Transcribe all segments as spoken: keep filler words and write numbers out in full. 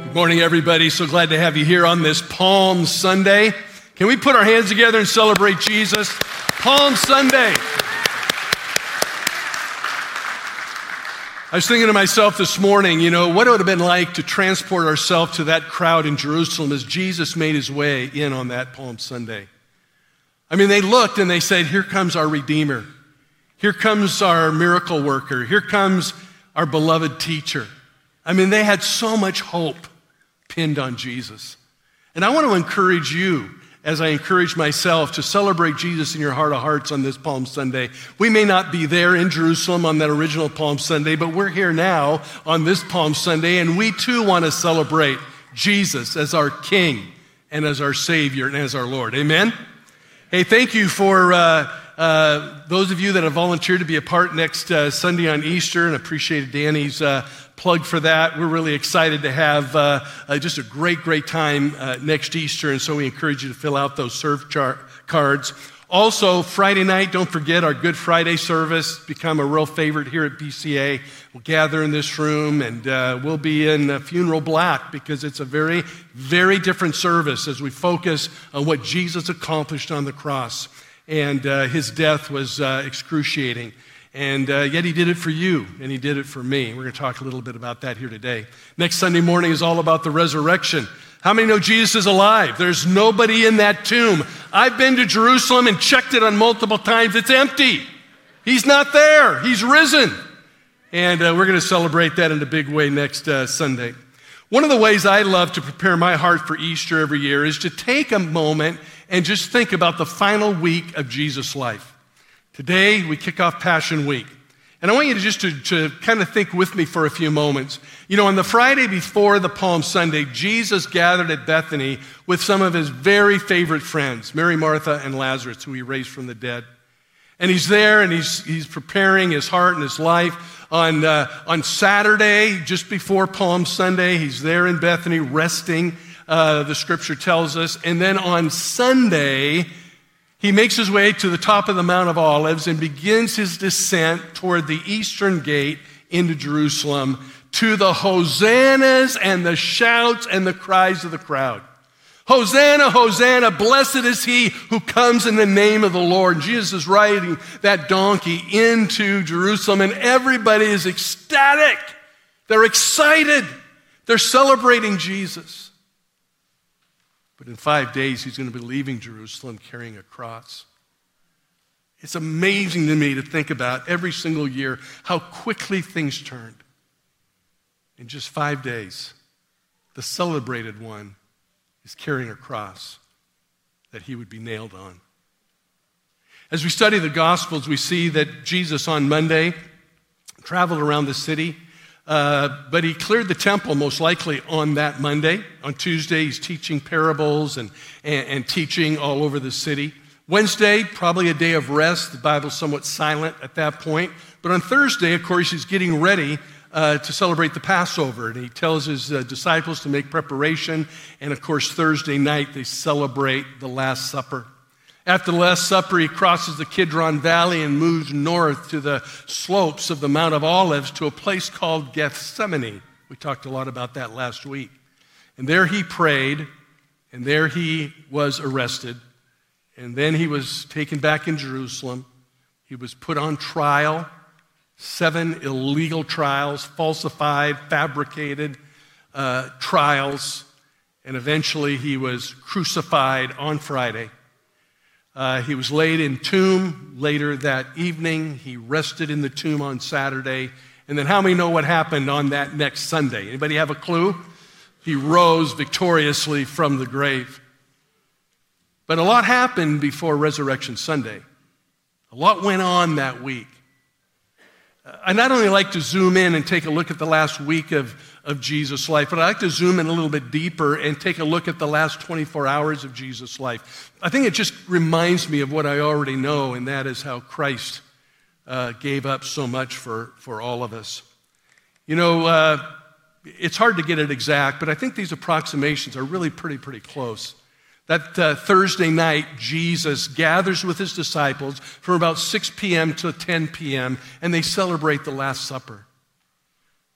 Good morning, everybody. So glad to have you here on this Palm Sunday. Can we put our hands together and celebrate Jesus? Palm Sunday. I was thinking to myself this morning, you know, what it would have been like to transport ourselves to that crowd in Jerusalem as Jesus made his way in on that Palm Sunday. I mean, they looked and they said, here comes our Redeemer. Here comes our miracle worker. Here comes our beloved teacher. I mean, they had so much hope pinned on Jesus. And I want to encourage you, as I encourage myself, to celebrate Jesus in your heart of hearts on this Palm Sunday. We may not be there in Jerusalem on that original Palm Sunday, but we're here now on this Palm Sunday, and we too want to celebrate Jesus as our King and as our Savior and as our Lord. Amen? Hey, thank you for uh, uh, those of you that have volunteered to be a part next uh, Sunday on Easter, and appreciated Danny's uh, plug for that. We're really excited to have uh, uh, just a great, great time uh, next Easter, and so we encourage you to fill out those serve char- cards. Also, Friday night, don't forget our Good Friday service, become a real favorite here at B C A. We'll gather in this room, and uh, we'll be in uh, funeral black because it's a very, very different service as we focus on what Jesus accomplished on the cross. And uh, his death was uh, excruciating. And uh, yet he did it for you, and he did it for me. We're going to talk a little bit about that here today. Next Sunday morning is all about the resurrection. How many know Jesus is alive? There's nobody in that tomb. I've been to Jerusalem and checked it on multiple times. It's empty. He's not there. He's risen. And uh, we're going to celebrate that in a big way next uh, Sunday. One of the ways I love to prepare my heart for Easter every year is to take a moment and just think about the final week of Jesus' life. Today, we kick off Passion Week. And I want you to just to, to kind of think with me for a few moments. You know, on the Friday before the Palm Sunday, Jesus gathered at Bethany with some of his very favorite friends, Mary, Martha, and Lazarus, who he raised from the dead. And he's there, and he's, he's preparing his heart and his life. On, uh, on Saturday, just before Palm Sunday, he's there in Bethany resting, uh, the scripture tells us. And then on Sunday, he makes his way to the top of the Mount of Olives and begins his descent toward the eastern gate into Jerusalem to the hosannas and the shouts and the cries of the crowd. Hosanna, Hosanna, blessed is he who comes in the name of the Lord. And Jesus is riding that donkey into Jerusalem, and everybody is ecstatic. They're excited. They're celebrating Jesus. But in five days, he's going to be leaving Jerusalem carrying a cross. It's amazing to me to think about every single year how quickly things turned. In just five days, the celebrated one is carrying a cross that he would be nailed on. As we study the Gospels, we see that Jesus on Monday traveled around the city. Uh, but he cleared the temple most likely on that Monday. On Tuesday, he's teaching parables and, and, and teaching all over the city. Wednesday, probably a day of rest. The Bible's somewhat silent at that point. But on Thursday, of course, he's getting ready uh, to celebrate the Passover. And he tells his uh, disciples to make preparation. And of course, Thursday night, they celebrate the Last Supper. After the Last Supper, he crosses the Kidron Valley and moves north to the slopes of the Mount of Olives to a place called Gethsemane. We talked a lot about that last week. And there he prayed, and there he was arrested, and then he was taken back in Jerusalem. He was put on trial, seven illegal trials, falsified, fabricated uh, trials, and eventually he was crucified on Friday. Uh, he was laid in tomb later that evening. He rested in the tomb on Saturday. And then how many know what happened on that next Sunday? Anybody have a clue? He rose victoriously from the grave. But a lot happened before Resurrection Sunday. A lot went on that week. I not only like to zoom in and take a look at the last week of, of Jesus' life, but I like to zoom in a little bit deeper and take a look at the last twenty-four hours of Jesus' life. I think it just reminds me of what I already know, and that is how Christ uh, gave up so much for, for all of us. You know, uh, it's hard to get it exact, but I think these approximations are really pretty, pretty close. That uh, Thursday night, Jesus gathers with his disciples from about six p.m. to ten p.m., and they celebrate the Last Supper.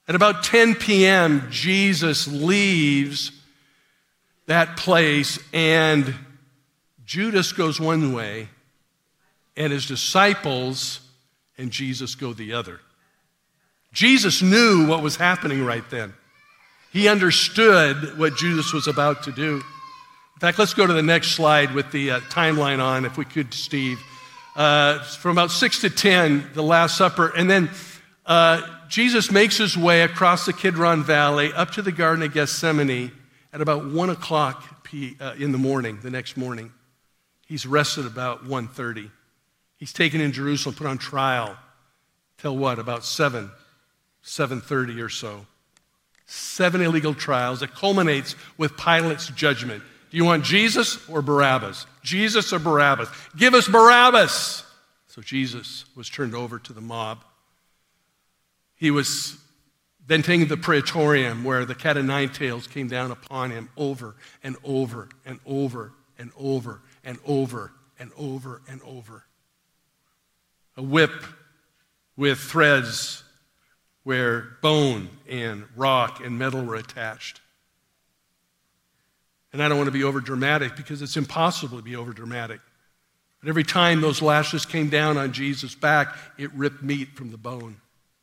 At about ten p.m., Jesus leaves that place, and Judas goes one way, and his disciples and Jesus go the other. Jesus knew what was happening right then. He understood what Judas was about to do. In fact, let's go to the next slide with the uh, timeline on, if we could, Steve. Uh, from about six to ten, the Last Supper, and then uh, Jesus makes his way across the Kidron Valley up to the Garden of Gethsemane at about one o'clock p- uh, in the morning, the next morning. He's arrested about one thirty. He's taken in Jerusalem, put on trial till what, about seven, seven thirty or so. Seven illegal trials that culminates with Pilate's judgment. Do you want Jesus or Barabbas? Jesus or Barabbas? Give us Barabbas! So Jesus was turned over to the mob. He was then taken to the Praetorium, where the cat o' nine tails came down upon him over and over and over and over and over and over and over. A whip with threads where bone and rock and metal were attached. And I don't want to be over dramatic because it's impossible to be over dramatic. But every time those lashes came down on Jesus' back, it ripped meat from the bone.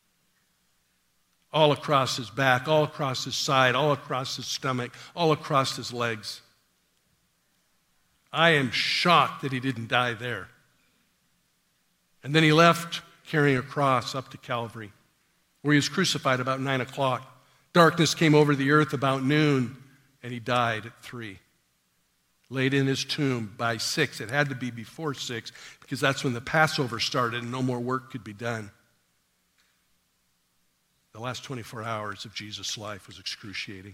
All across his back, all across his side, all across his stomach, all across his legs. I am shocked that he didn't die there. And then he left carrying a cross up to Calvary, where he was crucified about nine o'clock. Darkness came over the earth about noon, and he died at three. Laid in his tomb by six. It had to be before six, because that's when the Passover started and no more work could be done. The last twenty-four hours of Jesus' life was excruciating.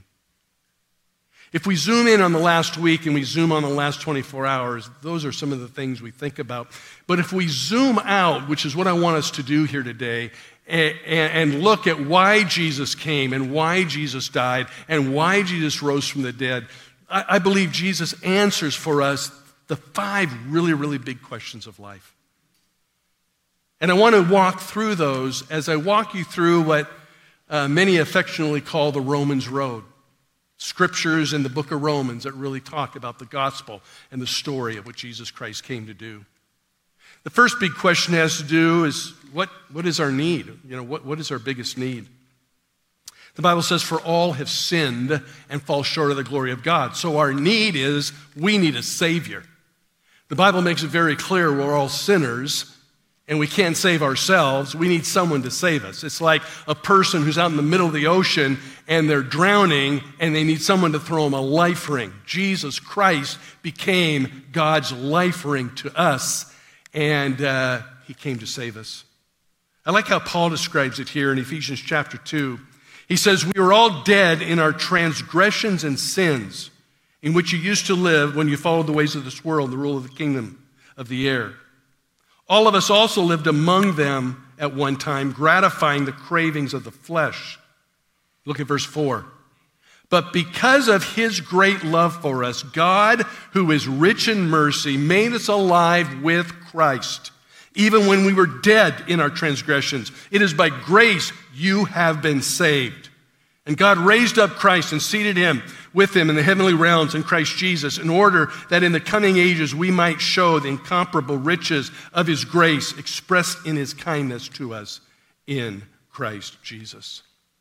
If we zoom in on the last week and we zoom on the last twenty-four hours, those are some of the things we think about. But if we zoom out, which is what I want us to do here today, and, and look at why Jesus came and why Jesus died and why Jesus rose from the dead, I, I believe Jesus answers for us the five really, really big questions of life. And I want to walk through those as I walk you through what uh, many affectionately call the Romans Road. Scriptures in the book of Romans that really talk about the gospel and the story of what Jesus Christ came to do. The first big question has to do is, what, what is our need? You know, what, what is our biggest need? The Bible says, for all have sinned and fall short of the glory of God. So our need is, we need a Savior. The Bible makes it very clear we're all sinners, and we can't save ourselves. We need someone to save us. It's like a person who's out in the middle of the ocean and they're drowning and they need someone to throw them a life ring. Jesus Christ became God's life ring to us, and uh, he came to save us. I like how Paul describes it here in Ephesians chapter two. He says, we were all dead in our transgressions and sins, in which you used to live when you followed the ways of this world, the rule of the kingdom of the air. All of us also lived among them at one time, gratifying the cravings of the flesh. Look at verse four. But because of his great love for us, God, who is rich in mercy, made us alive with Christ, even when we were dead in our transgressions. It is by grace you have been saved. And God raised up Christ and seated him with him in the heavenly realms in Christ Jesus, in order that in the coming ages we might show the incomparable riches of his grace expressed in his kindness to us in Christ Jesus.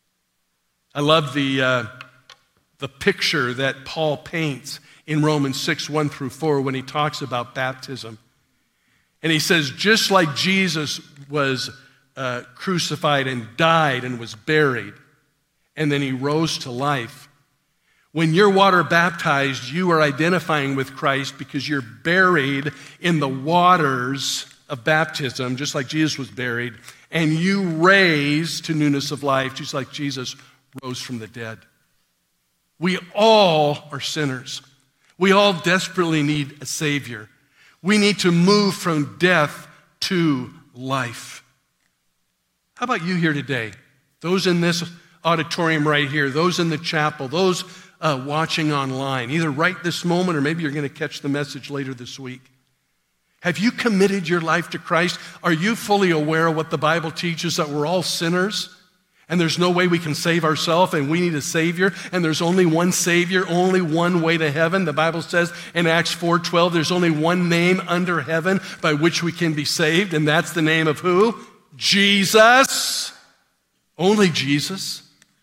I love the, uh, the picture that Paul paints in Romans six, one through four, when he talks about baptism. And he says, just like Jesus was uh, crucified and died and was buried, and then he rose to life, when you're water baptized, you are identifying with Christ because you're buried in the waters of baptism, just like Jesus was buried, and you raise to newness of life, just like Jesus rose from the dead. We all are sinners. We all desperately need a Savior. We need to move from death to life. How about you here today? Those in this auditorium right here, those in the chapel, those uh, watching online, either right this moment or maybe you're going to catch the message later this week. Have you committed your life to Christ? Are you fully aware of what the Bible teaches, that we're all sinners and there's no way we can save ourselves, and we need a Savior, and there's only one Savior, only one way to heaven. The Bible says in Acts four twelve, there's only one name under heaven by which we can be saved, and that's the name of who? Jesus. Only Jesus.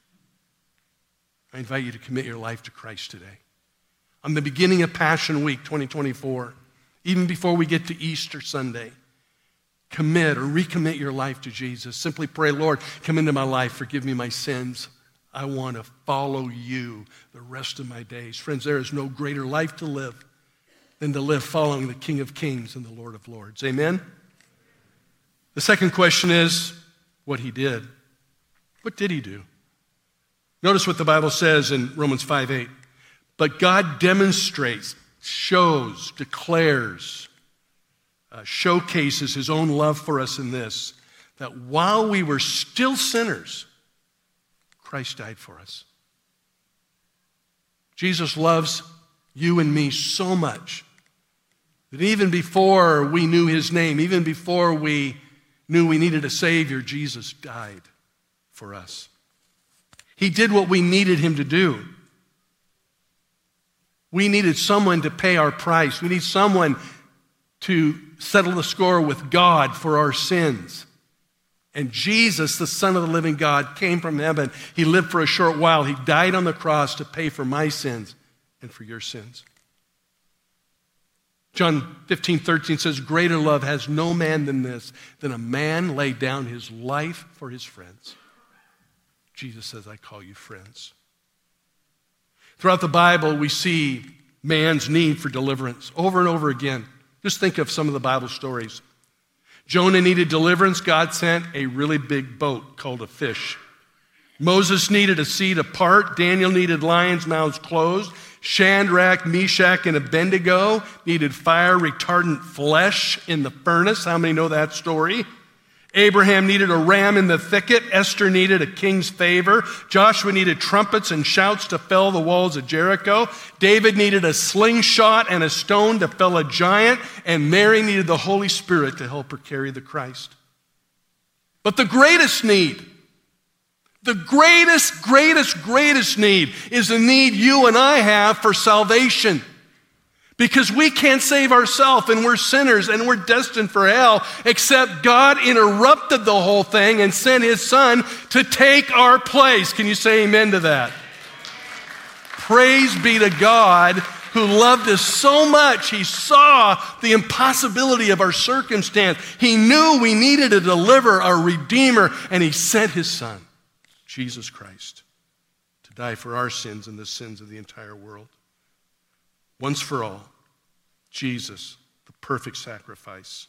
I invite you to commit your life to Christ today. On the beginning of Passion Week twenty twenty-four, even before we get to Easter Sunday, commit or recommit your life to Jesus. Simply pray, Lord, come into my life, forgive me my sins. I want to follow you the rest of my days. Friends, there is no greater life to live than to live following the King of Kings and the Lord of Lords. Amen? The second question is what he did. What did he do? Notice what the Bible says in Romans five eight. But God demonstrates, shows, declares, Uh, showcases his own love for us in this, that while we were still sinners, Christ died for us. Jesus loves you and me so much that even before we knew his name, even before we knew we needed a Savior, Jesus died for us. He did what we needed him to do. We needed someone to pay our price. We need someone to settle the score with God for our sins. And Jesus, the Son of the living God, came from heaven. He lived for a short while. He died on the cross to pay for my sins and for your sins. John fifteen thirteen says, greater love has no man than this, than a man lay down his life for his friends. Jesus says, I call you friends. Throughout the Bible, we see man's need for deliverance over and over again. Just think of some of the Bible stories. Jonah needed deliverance. God sent a really big boat called a fish. Moses needed a sea to part. Daniel needed lions' mouths closed. Shadrach, Meshach, and Abednego needed fire-retardant flesh in the furnace. How many know that story? Abraham needed a ram in the thicket. Esther needed a king's favor. Joshua needed trumpets and shouts to fell the walls of Jericho. David needed a slingshot and a stone to fell a giant. And Mary needed the Holy Spirit to help her carry the Christ. But the greatest need, the greatest, greatest, greatest need is the need you and I have for salvation. Because we can't save ourselves, and we're sinners, and we're destined for hell, except God interrupted the whole thing and sent his Son to take our place. Can you say amen to that? Praise be to God who loved us so much. He saw the impossibility of our circumstance. He knew we needed a deliverer, a redeemer, and he sent his Son, Jesus Christ, to die for our sins and the sins of the entire world. Once for all, Jesus, the perfect sacrifice.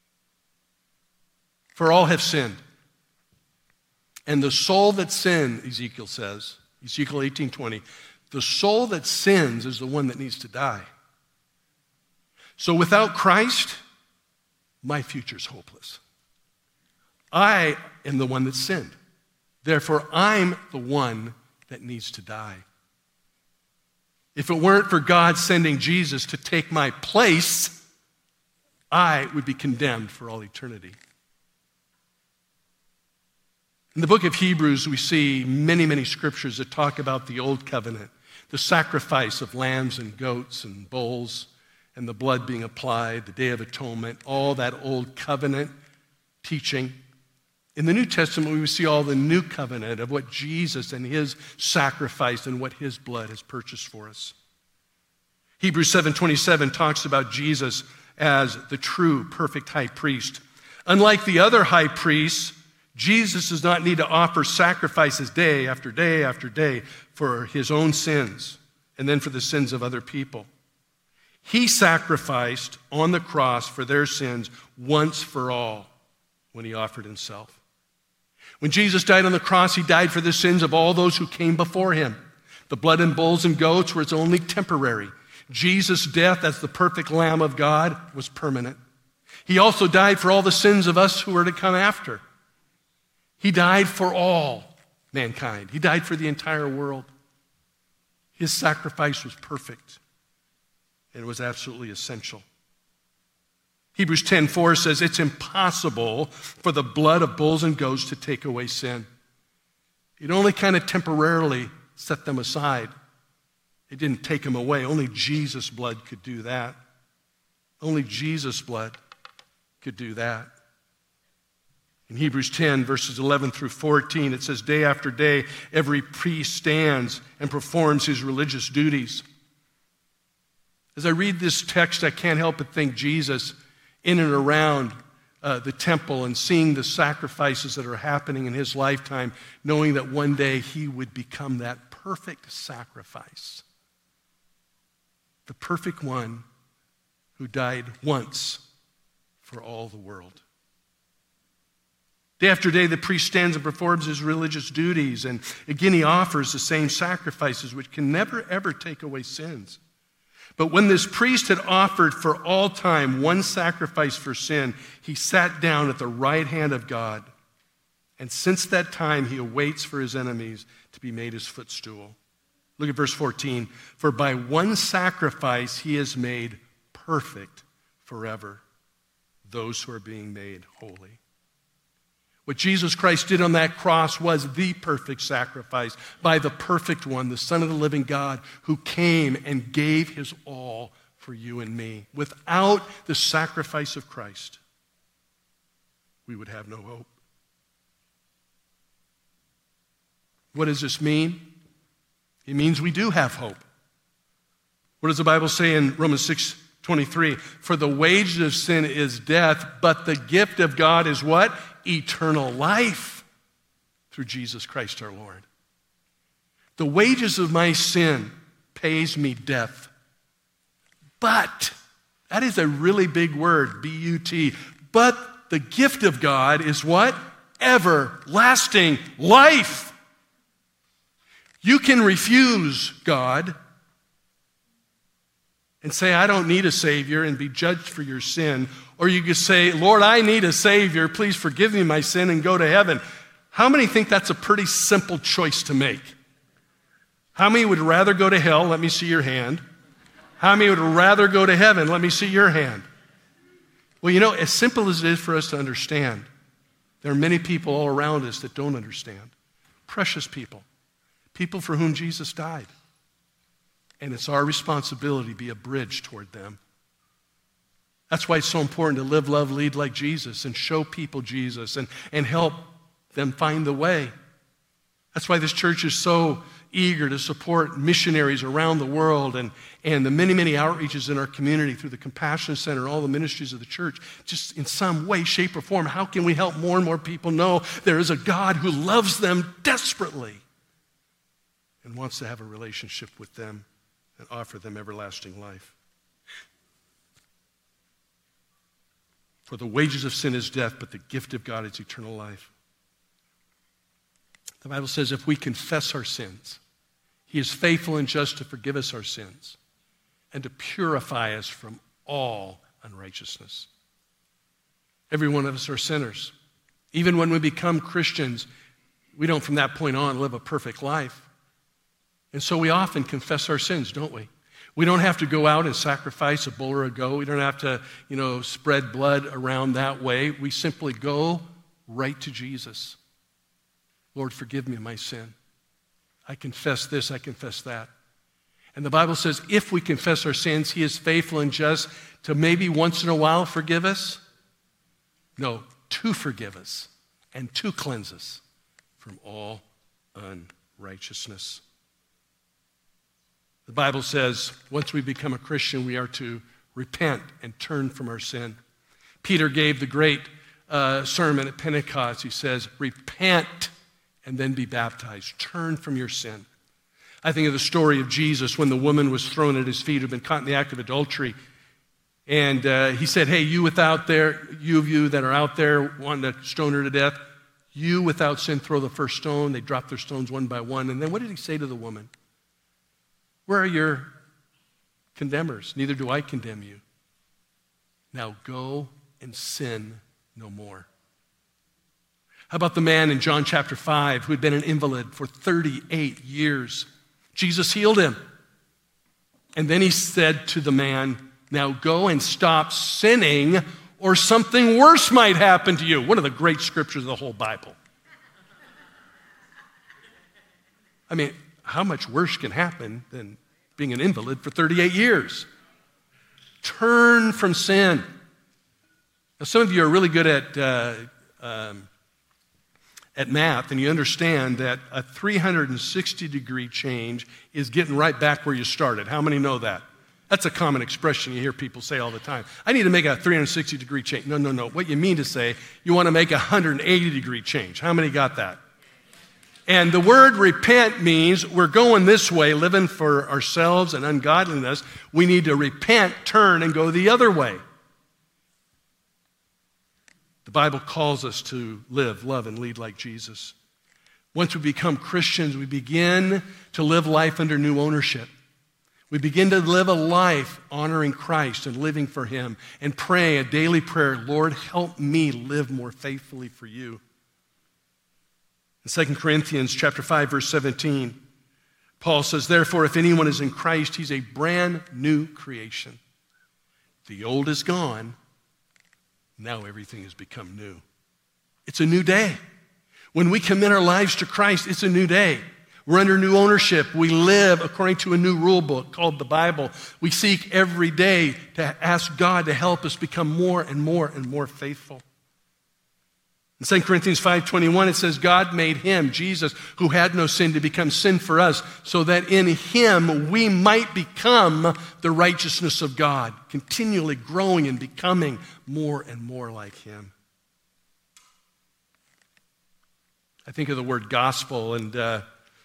For all have sinned. And the soul that sinned, Ezekiel says, Ezekiel eighteen twenty, the soul that sins is the one that needs to die. So without Christ, my future's hopeless. I am the one that sinned. Therefore, I'm the one that needs to die. If it weren't for God sending Jesus to take my place, I would be condemned for all eternity. In the book of Hebrews, we see many, many scriptures that talk about the old covenant, the sacrifice of lambs and goats and bulls, and the blood being applied, the Day of Atonement, all that old covenant teaching. In the New Testament, we see all the new covenant of what Jesus and his sacrifice and what his blood has purchased for us. Hebrews seven twenty-seven talks about Jesus as the true, perfect high priest. Unlike the other high priests, Jesus does not need to offer sacrifices day after day after day for his own sins and then for the sins of other people. He sacrificed on the cross for their sins once for all when he offered himself. When Jesus died on the cross, he died for the sins of all those who came before him. The blood and bulls and goats was only temporary. Jesus' death as the perfect Lamb of God was permanent. He also died for all the sins of us who were to come after. He died for all mankind. He died for the entire world. His sacrifice was perfect, and it was absolutely essential. Hebrews ten four says, it's impossible for the blood of bulls and goats to take away sin. It only kind of temporarily set them aside. It didn't take them away. Only Jesus' blood could do that. Only Jesus' blood could do that. In Hebrews ten, verses eleven through fourteen, it says, day after day, every priest stands and performs his religious duties. As I read this text, I can't help but think Jesus in and around uh, the temple and seeing the sacrifices that are happening in his lifetime, knowing that one day he would become that perfect sacrifice. The perfect one who died once for all the world. Day after day, the priest stands and performs his religious duties, and again, he offers the same sacrifices, which can never, ever take away sins. But when this priest had offered for all time one sacrifice for sin, he sat down at the right hand of God, and since that time, he awaits for his enemies to be made his footstool. Look at verse fourteen. For by one sacrifice, he has made perfect forever those who are being made holy. What Jesus Christ did on that cross was the perfect sacrifice by the perfect one, the Son of the living God, who came and gave his all for you and me. Without the sacrifice of Christ, we would have no hope. What does this mean? It means we do have hope. What does the Bible say in Romans six twenty-three? For the wages of sin is death, but the gift of God is what? Eternal life through Jesus Christ our Lord. The wages of my sin pays me death. But, that is a really big word, B U T. But the gift of God is what? Everlasting life. You can refuse God and say, I don't need a Savior, and be judged for your sin. Or you could say, Lord, I need a Savior. Please forgive me my sin and go to heaven. How many think that's a pretty simple choice to make? How many would rather go to hell? Let me see your hand. How many would rather go to heaven? Let me see your hand. Well, you know, as simple as it is for us to understand, there are many people all around us that don't understand. Precious people. People for whom Jesus died. And it's our responsibility to be a bridge toward them. That's why it's so important to live, love, lead like Jesus and show people Jesus and, and help them find the way. That's why this church is so eager to support missionaries around the world and, and the many, many outreaches in our community through the Compassion Center, all the ministries of the church. Just in some way, shape, or form, how can we help more and more people know there is a God who loves them desperately and wants to have a relationship with them and offer them everlasting life? For the wages of sin is death, but the gift of God is eternal life. The Bible says if we confess our sins, he is faithful and just to forgive us our sins and to purify us from all unrighteousness. Every one of us are sinners. Even when we become Christians, we don't from that point on live a perfect life. And so we often confess our sins, don't we? We don't have to go out and sacrifice a bull or a goat. We don't have to, you know, spread blood around that way. We simply go right to Jesus. Lord, forgive me my sin. I confess this, I confess that. And the Bible says if we confess our sins, he is faithful and just to maybe once in a while forgive us. No, to forgive us and to cleanse us from all unrighteousness. The Bible says once we become a Christian, we are to repent and turn from our sin. Peter gave the great uh, sermon at Pentecost. He says, repent and then be baptized. Turn from your sin. I think of the story of Jesus when the woman was thrown at his feet who had been caught in the act of adultery. And uh, he said, hey, you without there, you of you that are out there wanting to stone her to death, you without sin throw the first stone. They dropped their stones one by one. And then what did he say to the woman? Where are your condemners? Neither do I condemn you. Now go and sin no more. How about the man in John chapter five who had been an invalid for thirty-eight years? Jesus healed him. And then he said to the man, now go and stop sinning or something worse might happen to you. One of the great scriptures of the whole Bible. I mean, how much worse can happen than being an invalid for thirty-eight years? Turn from sin. Now, some of you are really good at uh, um, at math, and you understand that a three hundred sixty degree change is getting right back where you started. How many know that? That's a common expression you hear people say all the time. I need to make a three hundred sixty degree change. No, no, no. What you mean to say, you want to make a one hundred eighty degree change. How many got that? And the word repent means we're going this way, living for ourselves and ungodliness. We need to repent, turn, and go the other way. The Bible calls us to live, love, and lead like Jesus. Once we become Christians, we begin to live life under new ownership. We begin to live a life honoring Christ and living for Him and praying a daily prayer, Lord, help me live more faithfully for you. In Second Corinthians chapter five, verse seventeen, Paul says, therefore, if anyone is in Christ, he's a brand new creation. The old is gone. Now everything has become new. It's a new day. When we commit our lives to Christ, it's a new day. We're under new ownership. We live according to a new rule book called the Bible. We seek every day to ask God to help us become more and more and more faithful. In Second Corinthians five twenty-one, it says, God made Him, Jesus, who had no sin, to become sin for us, so that in Him we might become the righteousness of God, continually growing and becoming more and more like Him. I think of the word gospel, and uh,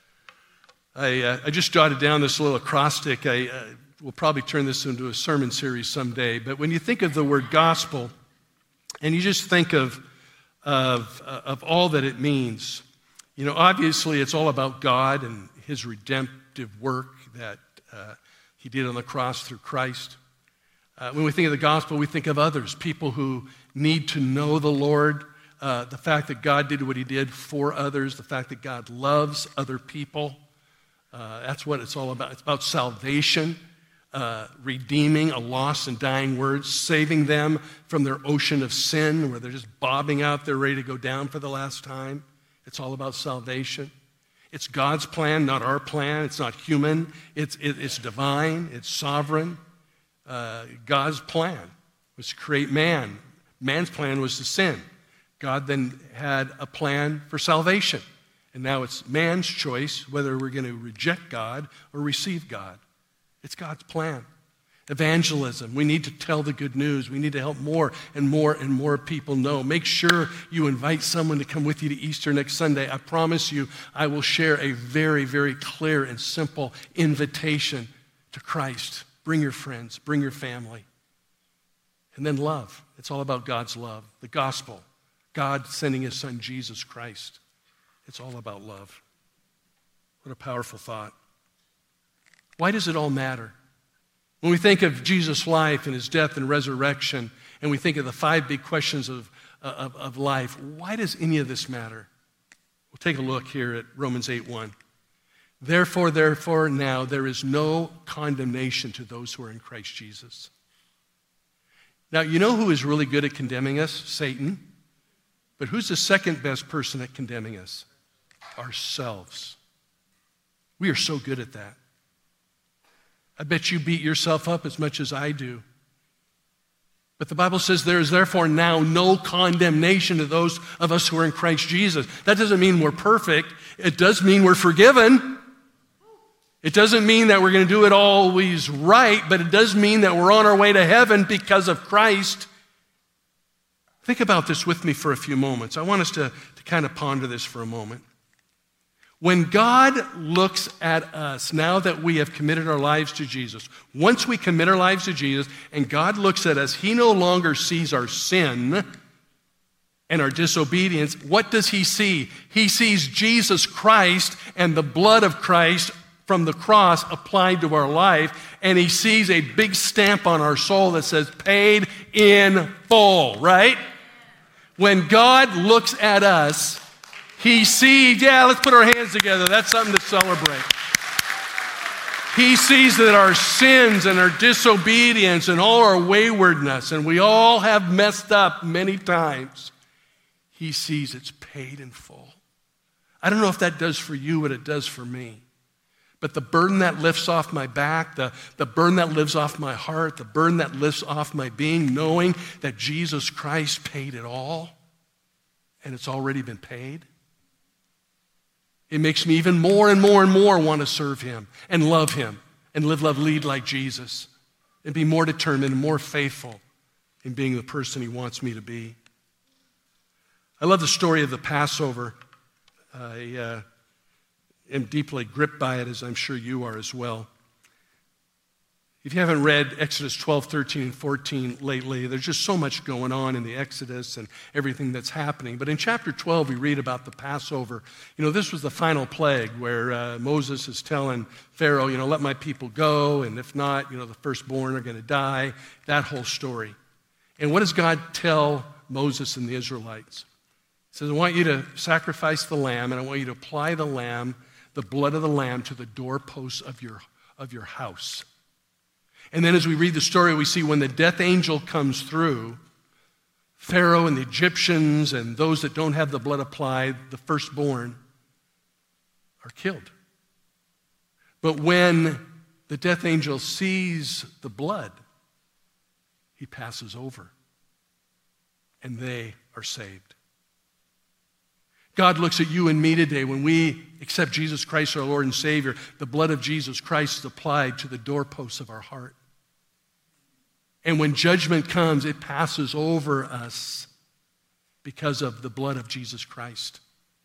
I, uh, I just jotted down this little acrostic. I uh, will probably turn this into a sermon series someday. But when you think of the word gospel, and you just think of Of, of all that it means. You know, obviously it's all about God and His redemptive work that uh, He did on the cross through Christ. Uh, when we think of the gospel, we think of others, people who need to know the Lord, uh, the fact that God did what He did for others, the fact that God loves other people. Uh, that's what it's all about. It's about salvation. Uh, redeeming a lost and dying world, saving them from their ocean of sin where they're just bobbing out there ready to go down for the last time. It's all about salvation. It's God's plan, not our plan. It's not human. It's, it, it's divine. It's sovereign. Uh, God's plan was to create man. Man's plan was to sin. God then had a plan for salvation. And now it's man's choice whether we're going to reject God or receive God. It's God's plan. Evangelism. We need to tell the good news. We need to help more and more and more people know. Make sure you invite someone to come with you to Easter next Sunday. I promise you, I will share a very, very clear and simple invitation to Christ. Bring your friends. Bring your family. And then love. It's all about God's love. The gospel. God sending His Son, Jesus Christ. It's all about love. What a powerful thought. Why does it all matter? When we think of Jesus' life and His death and resurrection, and we think of the five big questions of, of, of life, why does any of this matter? We'll take a look here at Romans eight one. Therefore, therefore, now there is no condemnation to those who are in Christ Jesus. Now, you know who is really good at condemning us? Satan. But who's the second best person at condemning us? Ourselves. We are so good at that. I bet you beat yourself up as much as I do. But the Bible says there is therefore now no condemnation to those of us who are in Christ Jesus. That doesn't mean we're perfect. It does mean we're forgiven. It doesn't mean that we're going to do it always right, but it does mean that we're on our way to heaven because of Christ. Think about this with me for a few moments. I want us to, to kind of ponder this for a moment. When God looks at us, now that we have committed our lives to Jesus, once we commit our lives to Jesus and God looks at us, He no longer sees our sin and our disobedience. What does He see? He sees Jesus Christ and the blood of Christ from the cross applied to our life, and He sees a big stamp on our soul that says, paid in full, right? When God looks at us, He sees, yeah, let's put our hands together. That's something to celebrate. He sees that our sins and our disobedience and all our waywardness, and we all have messed up many times, He sees it's paid in full. I don't know if that does for you what it does for me. But the burden that lifts off my back, the, the burden that lives off my heart, the burden that lifts off my being, knowing that Jesus Christ paid it all, and it's already been paid, it makes me even more and more and more want to serve him and love him and live, love, lead like Jesus and be more determined and more faithful in being the person he wants me to be. I love the story of the Passover. I uh, am deeply gripped by it, as I'm sure you are as well. If you haven't read Exodus twelve, thirteen, and fourteen lately, there's just so much going on in the Exodus and everything that's happening. But in chapter twelve, we read about the Passover. You know, this was the final plague where uh, Moses is telling Pharaoh, you know, let my people go, and if not, you know, the firstborn are going to die. That whole story. And what does God tell Moses and the Israelites? He says, I want you to sacrifice the lamb, and I want you to apply the lamb, the blood of the lamb, to the doorposts of your, of your house. And then as we read the story, we see when the death angel comes through, Pharaoh and the Egyptians and those that don't have the blood applied, the firstborn, are killed. But when the death angel sees the blood, he passes over, and they are saved. God looks at you and me today when we accept Jesus Christ, our Lord and Savior. The blood of Jesus Christ is applied to the doorposts of our heart. And when judgment comes, it passes over us because of the blood of Jesus Christ.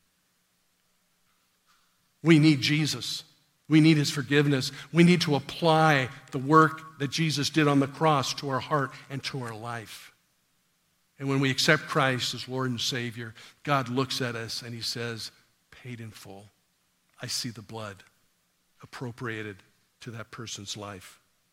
We need Jesus. We need his forgiveness. We need to apply the work that Jesus did on the cross to our heart and to our life. And when we accept Christ as Lord and Savior, God looks at us and he says, paid in full. I see the blood appropriated to that person's life.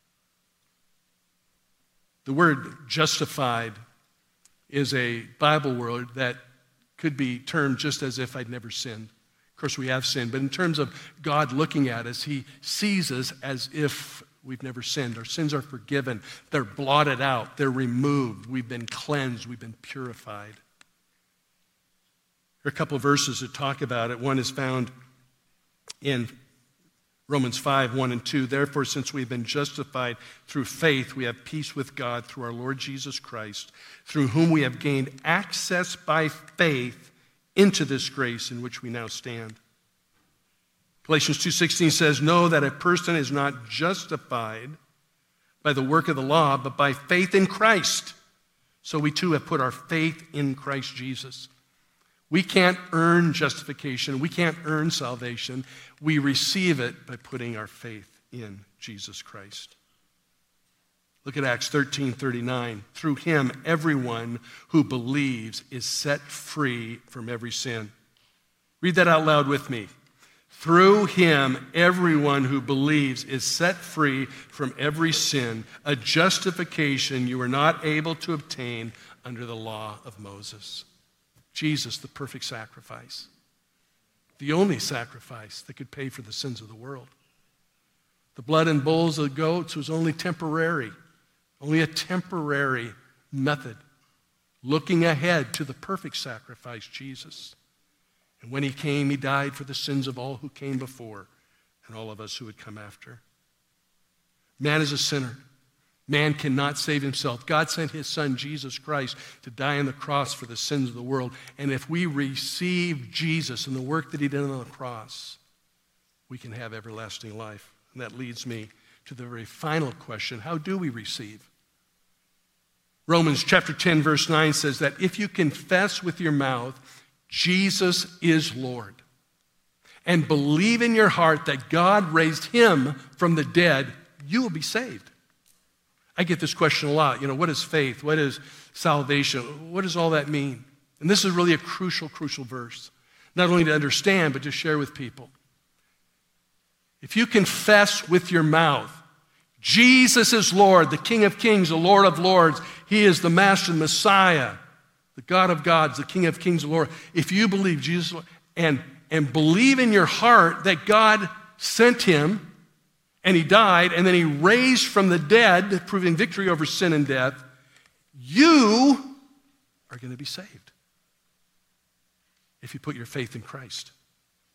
The word justified is a Bible word that could be termed just as if I'd never sinned. Of course, we have sinned, but in terms of God looking at us, he sees us as if we've never sinned. Our sins are forgiven. They're blotted out. They're removed. We've been cleansed. We've been purified. There are a couple of verses that talk about it. One is found in Romans five, one and two. Therefore, since we've been justified through faith, we have peace with God through our Lord Jesus Christ, through whom we have gained access by faith into this grace in which we now stand. Galatians two sixteen says, know that a person is not justified by the work of the law, but by faith in Christ. So we too have put our faith in Christ Jesus. We can't earn justification. We can't earn salvation. We receive it by putting our faith in Jesus Christ. Look at Acts thirteen thirty-nine. Through him, everyone who believes is set free from every sin. Read that out loud with me. Through him, everyone who believes is set free from every sin, a justification you were not able to obtain under the law of Moses. Jesus, the perfect sacrifice, the only sacrifice that could pay for the sins of the world. The blood and bulls of goats was only temporary, only a temporary method, looking ahead to the perfect sacrifice, Jesus. And when he came, he died for the sins of all who came before and all of us who would come after. Man is a sinner. Man cannot save himself. God sent his son, Jesus Christ, to die on the cross for the sins of the world. And if we receive Jesus and the work that he did on the cross, we can have everlasting life. And that leads me to the very final question. How do we receive? Romans chapter ten, verse nine says that if you confess with your mouth Jesus is Lord, and believe in your heart that God raised him from the dead, you will be saved. I get this question a lot. You know, what is faith? What is salvation? What does all that mean? And this is really a crucial, crucial verse, not only to understand, but to share with people. If you confess with your mouth, Jesus is Lord, the King of Kings, the Lord of Lords, he is the Master, the Messiah, the God of gods, the King of Kings, the Lord. If you believe Jesus and, and believe in your heart that God sent him and he died and then he raised from the dead, proving victory over sin and death, you are going to be saved if you put your faith in Christ.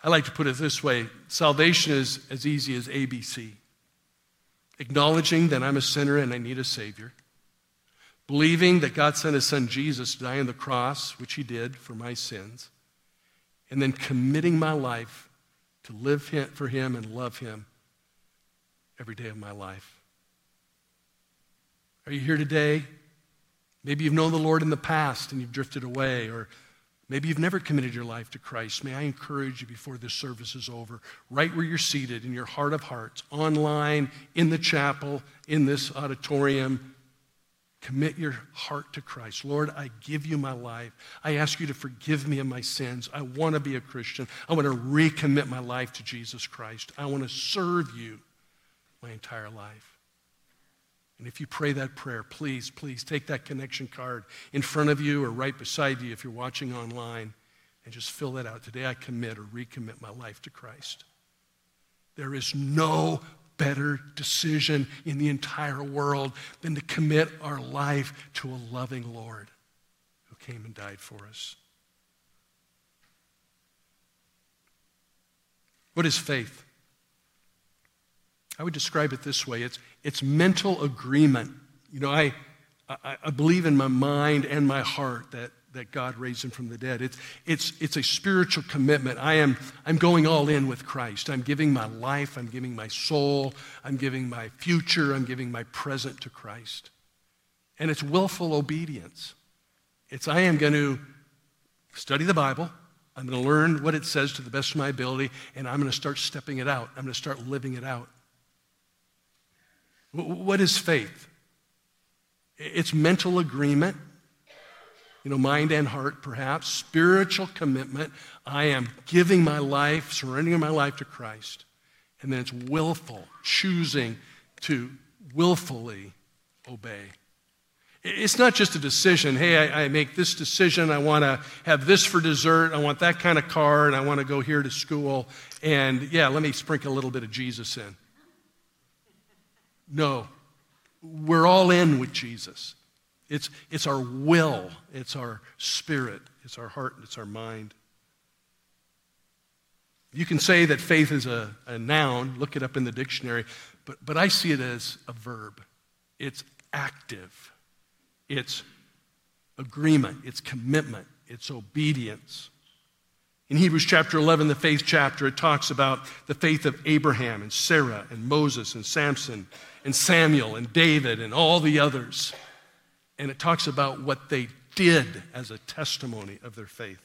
I like to put it this way. Salvation is as easy as A B C. Acknowledging that I'm a sinner and I need a Savior. Believing that God sent his son Jesus to die on the cross, which he did for my sins. And then committing my life to live for him and love him every day of my life. Are you here today? Maybe you've known the Lord in the past and you've drifted away, or maybe you've never committed your life to Christ. May I encourage you before this service is over, right where you're seated in your heart of hearts, online, in the chapel, in this auditorium, commit your heart to Christ. Lord, I give you my life. I ask you to forgive me of my sins. I want to be a Christian. I want to recommit my life to Jesus Christ. I want to serve you my entire life. And if you pray that prayer, please, please take that connection card in front of you or right beside you if you're watching online and just fill that out. Today I commit or recommit my life to Christ. There is no better decision in the entire world than to commit our life to a loving Lord who came and died for us. What is faith? I would describe it this way. It's, it's mental agreement. You know, I, I, I believe in my mind and my heart that, that God raised him from the dead. It's, it's, it's a spiritual commitment. I am, I'm going all in with Christ. I'm giving my life. I'm giving my soul. I'm giving my future. I'm giving my present to Christ. And it's willful obedience. It's I am going to study the Bible. I'm going to learn what it says to the best of my ability, and I'm going to start stepping it out. I'm going to start living it out. What is faith? It's mental agreement, you know, mind and heart perhaps, spiritual commitment. I am giving my life, surrendering my life to Christ. And then it's willful, choosing to willfully obey. It's not just a decision. Hey, I, I make this decision. I want to have this for dessert. I want that kind of car, and I want to go here to school. And yeah, let me sprinkle a little bit of Jesus in. No, we're all in with Jesus. It's, it's our will, it's our spirit, it's our heart, it's our mind. You can say that faith is a, a noun, look it up in the dictionary, but, but I see it as a verb. It's active, it's agreement, it's commitment, it's obedience. In Hebrews chapter eleven, the faith chapter, it talks about the faith of Abraham and Sarah and Moses and Samson and Samuel and David and all the others. And it talks about what they did as a testimony of their faith.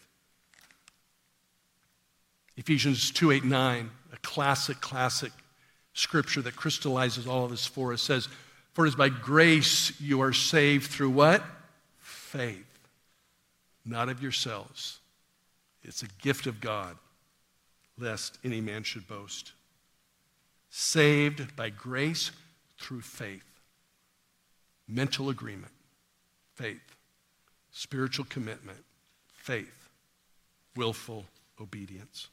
Ephesians two, eight, nine, a classic, classic scripture that crystallizes all of this for us, says, "For it is by grace you are saved through" what? Faith, not of yourselves. It's a gift of God, lest any man should boast. Saved by grace through faith. Mental agreement, faith. Spiritual commitment, faith. Willful obedience.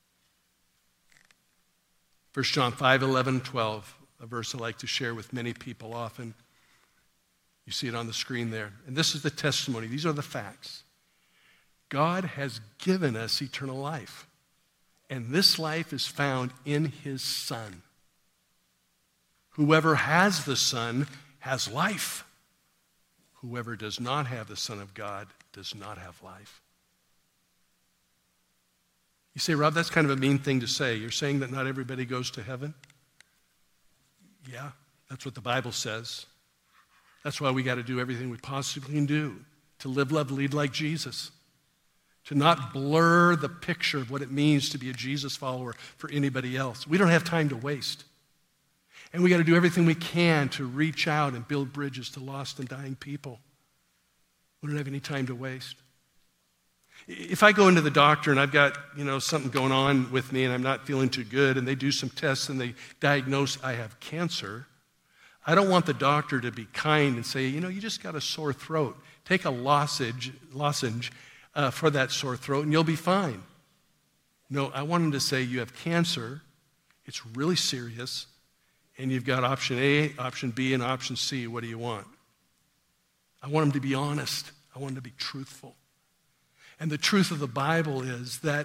First John five, eleven, twelve, a verse I like to share with many people often. You see it on the screen there. And this is the testimony. These are the facts. God has given us eternal life, and this life is found in his Son. Whoever has the Son has life. Whoever does not have the Son of God does not have life. You say, Rob, that's kind of a mean thing to say. You're saying that not everybody goes to heaven? Yeah, that's what the Bible says. That's why we got to do everything we possibly can do to live, love, lead like Jesus. To not blur the picture of what it means to be a Jesus follower for anybody else. We don't have time to waste. And we got to do everything we can to reach out and build bridges to lost and dying people. We don't have any time to waste. If I go into the doctor and I've got, you know, something going on with me and I'm not feeling too good, and they do some tests and they diagnose I have cancer, I don't want the doctor to be kind and say, you know, you just got a sore throat. Take a lozenge, lozenge uh, for that sore throat and you'll be fine. No, I want him to say, you have cancer, it's really serious, and you've got option A, option B, and option C. What do you want? I want him to be honest. I want him to be truthful. And the truth of the Bible is that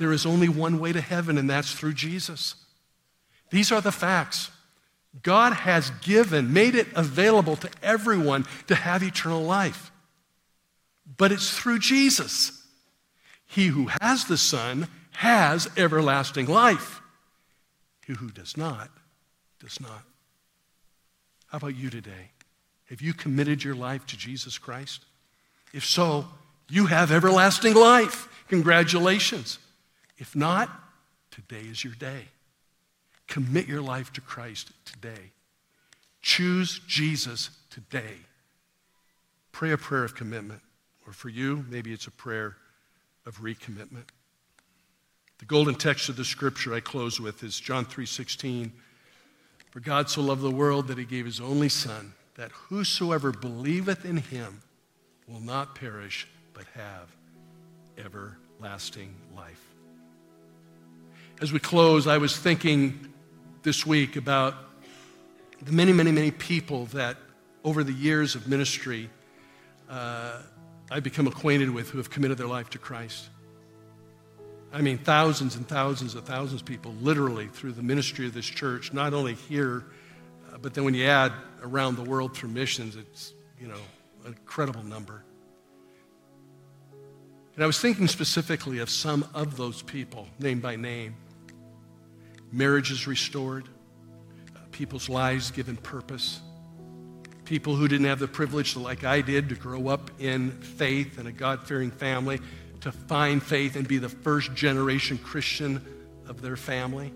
there is only one way to heaven, and that's through Jesus. These are the facts. God has given, made it available to everyone to have eternal life. But it's through Jesus. He who has the Son has everlasting life. He who does not, does not. How about you today? Have you committed your life to Jesus Christ? If so, you have everlasting life. Congratulations. If not, today is your day. Commit your life to Christ today. Choose Jesus today. Pray a prayer of commitment. Or for you, maybe it's a prayer of recommitment. The golden text of the scripture I close with is John three sixteen. For God so loved the world that he gave his only Son, that whosoever believeth in him will not perish, but have everlasting life. As we close, I was thinking this week about the many, many, many people that over the years of ministry uh, I've become acquainted with who have committed their life to Christ. I mean, thousands and thousands of thousands of people, literally, through the ministry of this church, not only here, uh, but then when you add around the world through missions, it's, you know, an incredible number. And I was thinking specifically of some of those people, name by name. Marriages restored, uh, people's lives given purpose, people who didn't have the privilege, like I did, to grow up in faith and a God-fearing family, to find faith and be the first generation Christian of their family.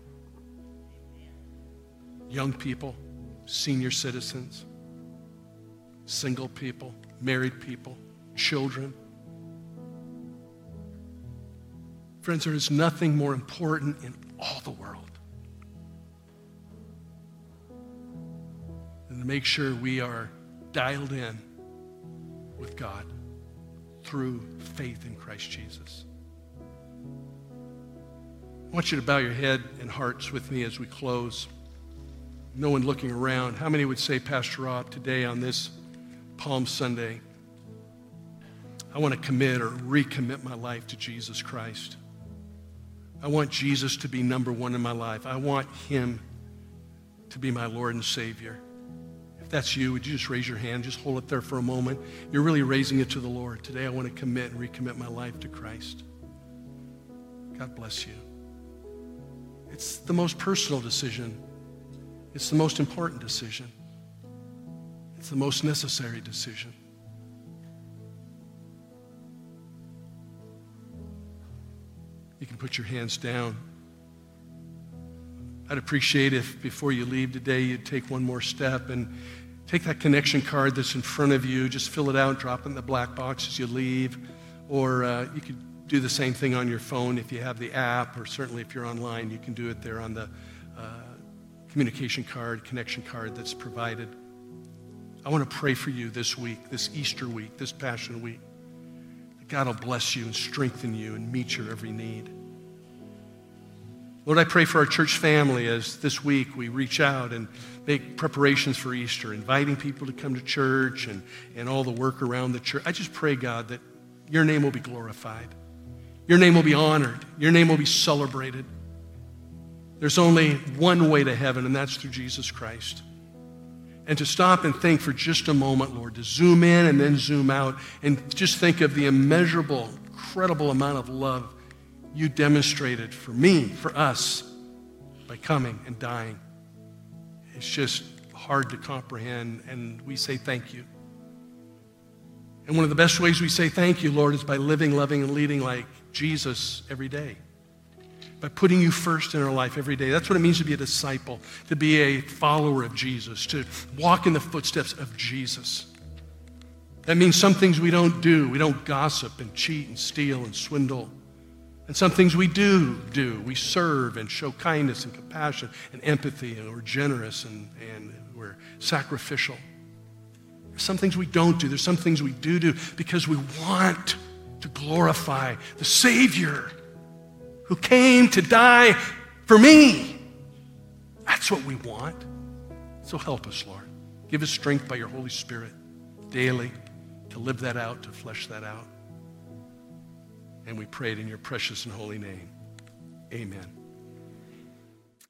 Young people, senior citizens, single people, married people, children. Friends, there is nothing more important in all the world than to make sure we are dialed in with God through faith in Christ Jesus. I want you to bow your head and hearts with me as we close. No one looking around. How many would say, Pastor Rob, today on this Palm Sunday, I want to commit or recommit my life to Jesus Christ. I want Jesus to be number one in my life. I want him to be my Lord and Savior. If that's you, would you just raise your hand? Just hold it there for a moment. You're really raising it to the Lord. Today I want to commit and recommit my life to Christ. God bless you. It's the most personal decision. It's the most important decision. It's the most necessary decision. You can put your hands down. I'd appreciate if before you leave today, you'd take one more step and take that connection card that's in front of you. Just fill it out, drop it in the black box as you leave. Or uh, you could do the same thing on your phone if you have the app, or certainly if you're online, you can do it there on the uh, communication card, connection card that's provided. I want to pray for you this week, this Easter week, this Passion Week. That God will bless you and strengthen you and meet your every need. Lord, I pray for our church family as this week we reach out and make preparations for Easter, inviting people to come to church and, and all the work around the church. I just pray, God, that your name will be glorified. Your name will be honored. Your name will be celebrated. There's only one way to heaven, and that's through Jesus Christ. And to stop and think for just a moment, Lord, to zoom in and then zoom out and just think of the immeasurable, incredible amount of love you demonstrated for me, for us, by coming and dying. It's just hard to comprehend, and we say thank you. And one of the best ways we say thank you, Lord, is by living, loving, and leading like Jesus every day. By putting you first in our life every day. That's what it means to be a disciple, to be a follower of Jesus, to walk in the footsteps of Jesus. That means some things we don't do. We don't gossip and cheat and steal and swindle. And some things we do do. We serve and show kindness and compassion and empathy, and we're generous and, and we're sacrificial. There's some things we don't do. There's some things we do do because we want to glorify the Savior who came to die for me. That's what we want. So help us, Lord. Give us strength by your Holy Spirit daily to live that out, to flesh that out. And we pray it in your precious and holy name. Amen.